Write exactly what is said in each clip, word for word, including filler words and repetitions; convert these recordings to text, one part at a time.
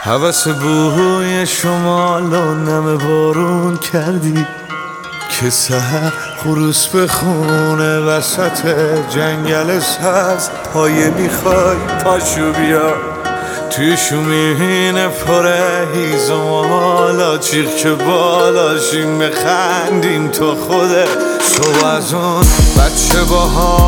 هوس بوی شمال و نم بارون کردی که سحر خروس به خونه وسط جنگل سبز پایه میخوای پاشو بیا توی شومین پره هیزم و حالا چیخ که بالاشیم بخندیم تو خوده صبح از اون بچه با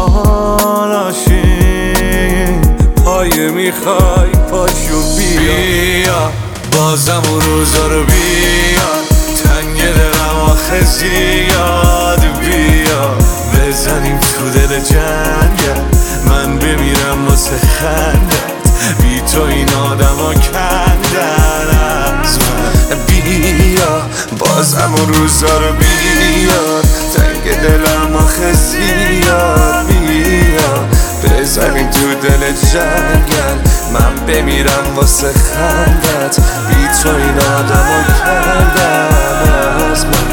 حالاشیم پایه میخوای پاشو بیا بیا بازم اون روزا رو بیا تنگ دلم آخه زیاد بیا بزنیم تو دل جنگل من بمیرم واسه خندت بی تو این آدم ها کندن از من بیا بازم اون روزا رو بیا تنگ دلم آخه زیاد بیا بزنیم تو دل جنگل من بمیرم واسه خندت بی تو این آدم ها کندن از من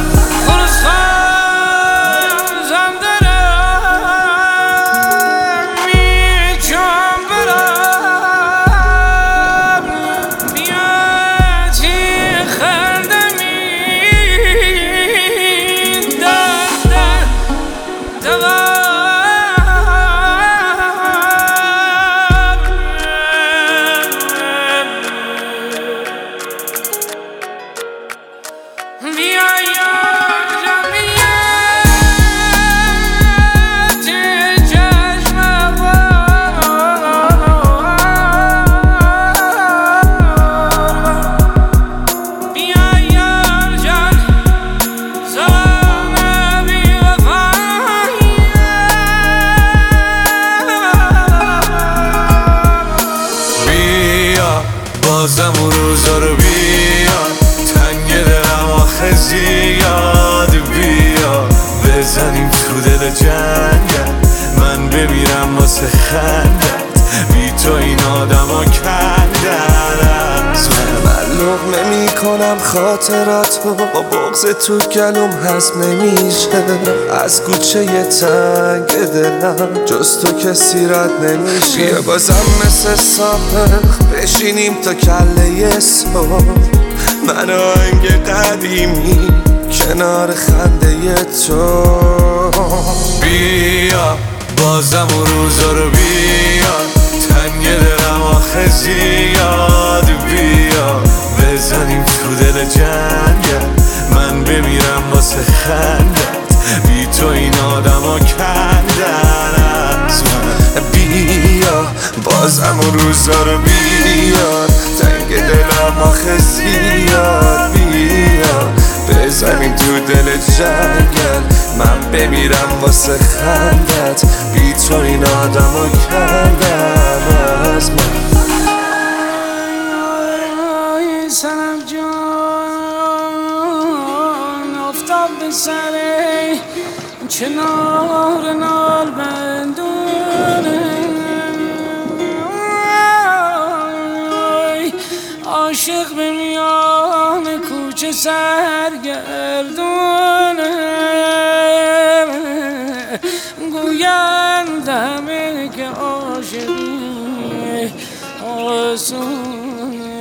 بازم اون روزا رو بیا تنگ دلم آخه زیاد بیا بزنیم تو دل جنگل من بمیرم واسه خندت بی تو این آدم ها کندن از من من لقمه میکنم خاطراتو با بغض تو گلوم هضم نمیشه از کوچه تنگ دلم جز تو کسی رد نمیشه بیا بازم مثل سابق بشینیم تا کله صبح من آهنگ قدیمی کنار خنده تو بیا بازم اون روزا رو بیا تنگ دلم آخه زیاد بیا بزنیم تو دل جنگل من بمیرم واسه خندت بی تو این آدم ها کندن از من بیا بازم اون روزا رو بیا تنگ دلم آخه زیاد بیا بزنیم تو دل جنگل من بمیرم واسه خندت بی تو این آدم ها کندن از من سلام جان افتاد به سره کنار نال بندونه عاشق به میان کوچه سرگردونه گویند همه که عاشقی آسونه